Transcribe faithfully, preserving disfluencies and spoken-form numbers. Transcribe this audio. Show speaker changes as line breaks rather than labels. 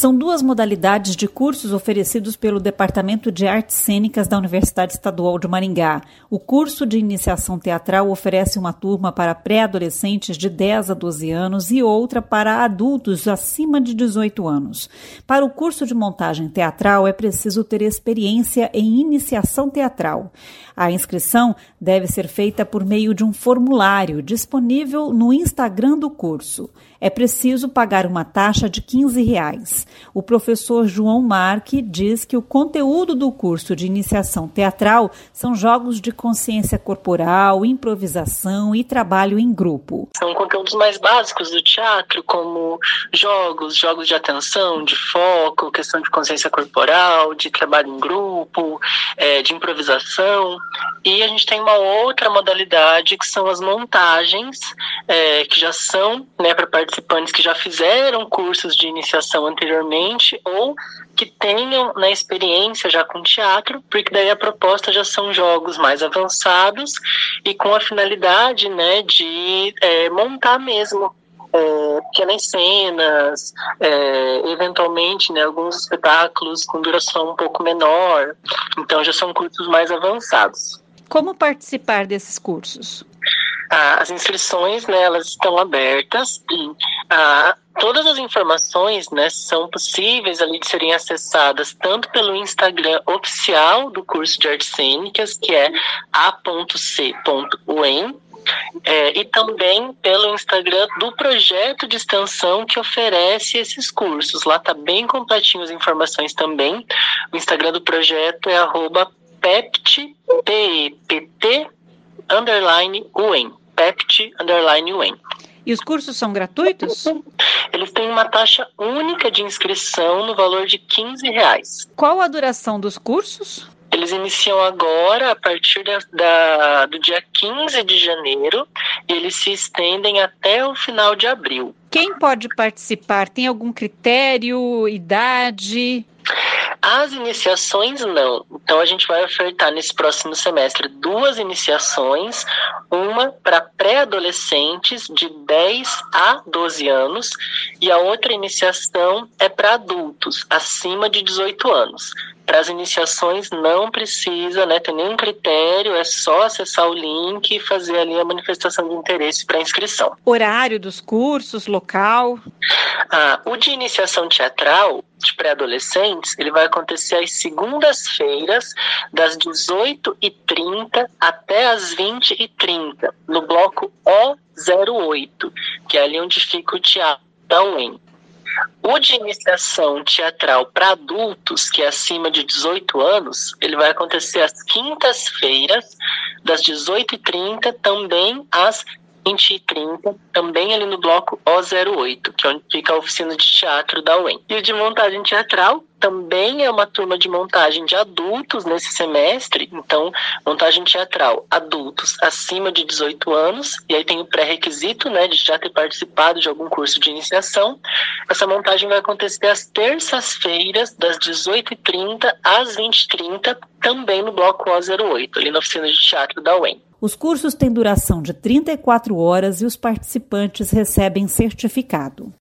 São duas modalidades de cursos oferecidos pelo Departamento de Artes Cênicas da Universidade Estadual de Maringá. O curso de iniciação teatral oferece uma turma para pré-adolescentes de dez a doze anos e outra para adultos acima de dezoito anos. Para o curso de montagem teatral é preciso ter experiência em iniciação teatral. A inscrição deve ser feita por meio de um formulário disponível no Instagram do curso. É preciso pagar uma taxa de quinze reais. O professor João Marque diz que o conteúdo do curso de iniciação teatral são jogos de consciência corporal, improvisação e trabalho em grupo.
São conteúdos mais básicos do teatro, como jogos, jogos de atenção, de foco, questão de consciência corporal, de trabalho em grupo, é, de improvisação. E a gente tem uma outra modalidade que são as montagens, é, que já são, né, para participantes que já fizeram cursos de iniciação anteriormente ou que tenham na experiência já com teatro, porque daí a proposta já são jogos mais avançados e com a finalidade, né, de é, montar mesmo é, pequenas cenas, é, eventualmente, né, alguns espetáculos com duração um pouco menor. Então já são cursos mais avançados.
Como participar desses cursos?
Ah, as inscrições, né, elas estão abertas e ah, todas as informações, né, são possíveis ali de serem acessadas tanto pelo Instagram oficial do curso de artes cênicas, que é a ponto c ponto u e m, é, e também pelo Instagram do projeto de extensão que oferece esses cursos. Lá está bem completinho as informações também. O Instagram do projeto é arroba pept, P E P T, underline U E M, pept, underline U E M.
E os cursos são gratuitos?
Eles têm uma taxa única de inscrição no valor de quinze reais.
Qual a duração dos cursos?
Eles iniciam agora a partir da, da, do dia quinze de janeiro e eles se estendem até o final de abril.
Quem pode participar? Tem algum critério, idade?
As iniciações não. Então a gente vai ofertar nesse próximo semestre duas iniciações, uma para pré-adolescentes de dez a doze anos e a outra iniciação é para adultos acima de dezoito anos. Para as iniciações não precisa, né, ter nenhum critério, é só acessar o link e fazer ali a manifestação de interesse para inscrição.
Horário dos cursos, local?
Ah, o de iniciação teatral de pré-adolescentes, ele vai acontecer às segundas-feiras, das dezoito e trinta até às vinte e trinta, no bloco O zero oito, que é ali onde fica o teatro da U E M. O de iniciação teatral para adultos, que é acima de dezoito anos, ele vai acontecer às quintas-feiras, das dezoito e trinta, também às vinte e trinta, também ali no bloco O zero oito, que é onde fica a oficina de teatro da U E M. E o de montagem teatral também é uma turma de montagem de adultos nesse semestre, então montagem teatral, adultos acima de dezoito anos, e aí tem o pré-requisito, né, de já ter participado de algum curso de iniciação. Essa montagem vai acontecer às terças-feiras, das dezoito e trinta às vinte e trinta, também no bloco O zero oito, ali na oficina de teatro da U E M.
Os cursos têm duração de trinta e quatro horas e os participantes recebem certificado.